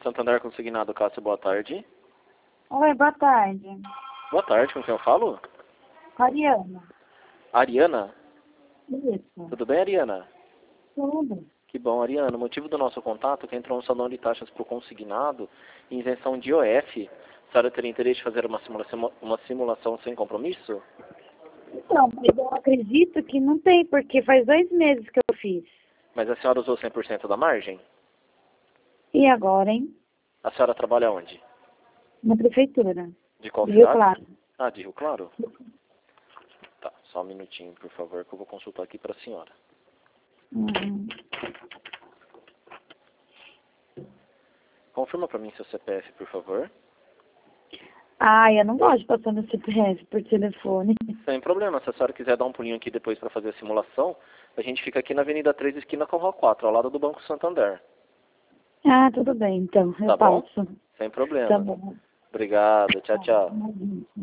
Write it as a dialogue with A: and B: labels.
A: Santander Consignado, Cássio, boa tarde.
B: Oi, boa tarde.
A: Boa tarde, com quem eu falo?
B: Ariana.
A: Ariana?
B: Isso.
A: Tudo bem, Ariana?
B: Tudo.
A: Que bom, Ariana. O motivo do nosso contato é que entrou um salão de taxas para o consignado e isenção de IOF. A senhora teria interesse de fazer uma simulação sem compromisso?
B: Então, mas eu acredito que não tem, porque faz 2 meses que eu fiz.
A: Mas a senhora usou 100% da margem?
B: E agora, hein?
A: A senhora trabalha onde?
B: Na prefeitura.
A: De qual
B: Rio
A: cidade?
B: Claro.
A: Ah, de Rio Claro? Tá, só um minutinho, por favor, que eu vou consultar aqui para a senhora.
B: Uhum.
A: Confirma para mim seu CPF, por favor.
B: Eu não gosto de passar no CPF por telefone.
A: Sem problema, se a senhora quiser dar um pulinho aqui depois para fazer a simulação, a gente fica aqui na Avenida 3, esquina com a Rua 4, ao lado do Banco Santander.
B: Ah, tudo bem, então.
A: Tá
B: Eu
A: bom?
B: passo.
A: Sem problema.
B: Tá bom.
A: Obrigado, tchau, tchau.
B: Tá.